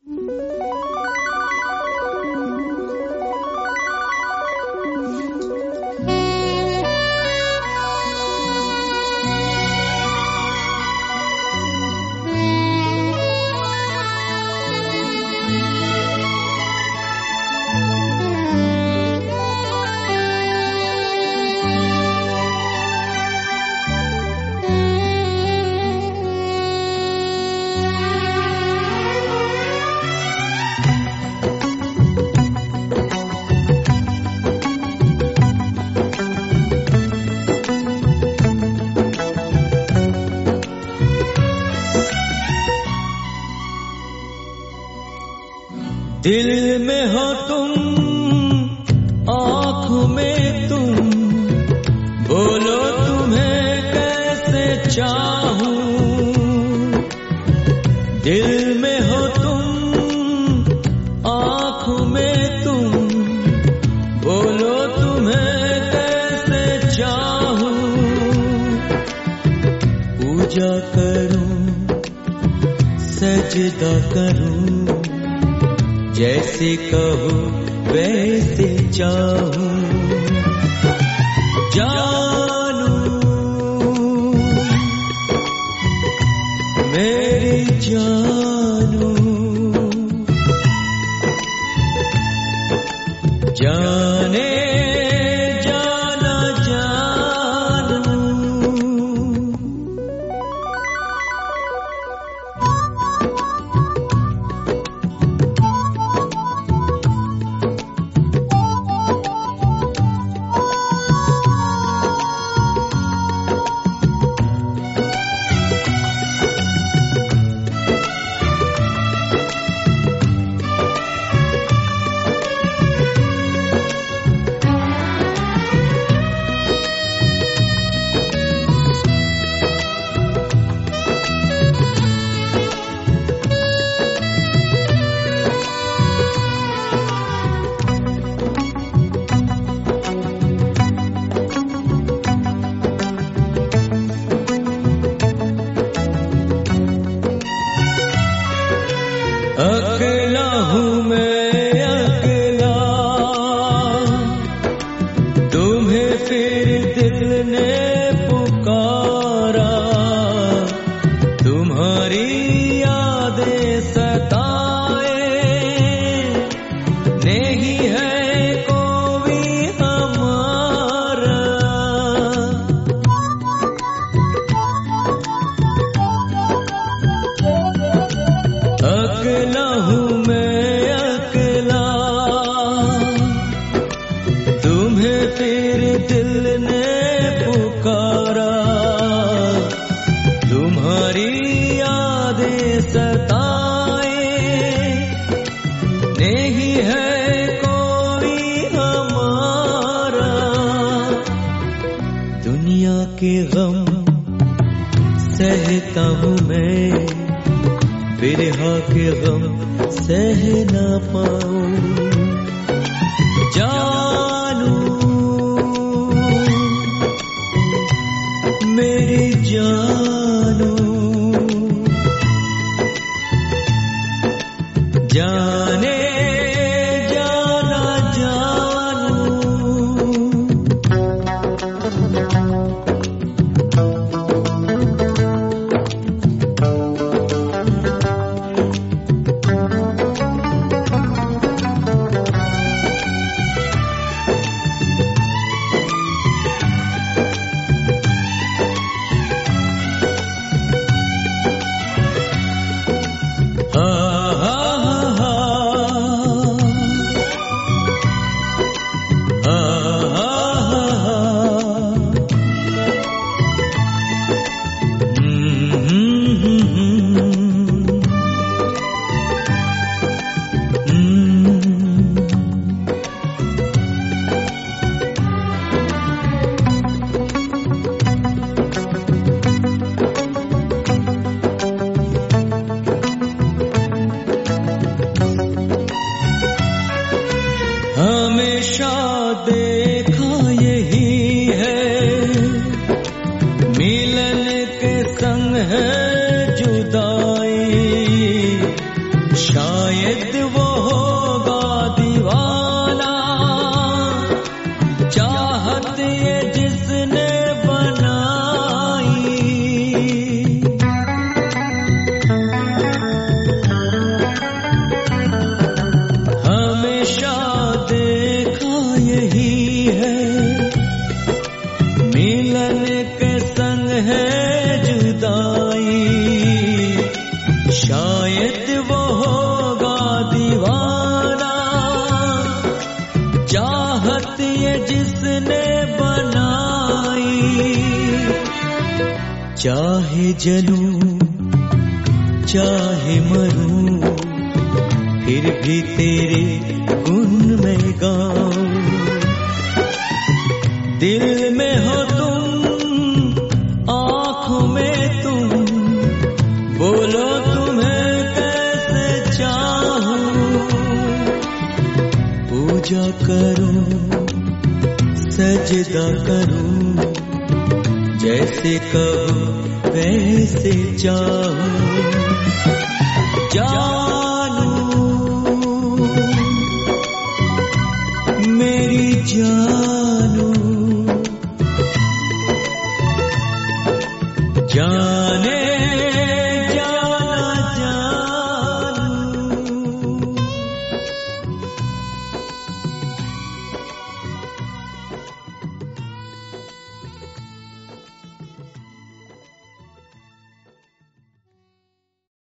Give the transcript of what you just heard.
दिल में हो तुम, आँखों में तुम, बोलो तुम्हें कैसे चाहूं। दिल में हो तुम, आँखों में तुम, बोलो तुम्हें कैसे चाहूं। पूजा करूं, सजदा करूं, जैसे कहो वैसे चाहूं। जानू मेरी जानू, जाने जाना जानू। अकेला हूँ मैं अकेला, तुम्हें फिर दिल ने पुकारा। तुम्हारी यादें सताए, नहीं है कोई हमारा। अकेला हूँ मैं अकेला, तुम्हें फिर दिल ने पुकारा। तुम्हारी यादें सताए, नहीं है कोई हमारा। दुनिया के गम सहता हूँ मैं, बिरहा के गम सह ना पाऊं। जानू मेरी जानू, जाने जाना जानू। चाहे जलूं चाहे मरूं, फिर भी तेरे गुण में गाऊं। दिल में हो तुम, आँखों में तुम, बोलो तुम्हें कैसे चाहूं। पूजा करूं, सजदा करूं, जैसे कहो वैसे चाहूं। जानू मेरी जानू, जान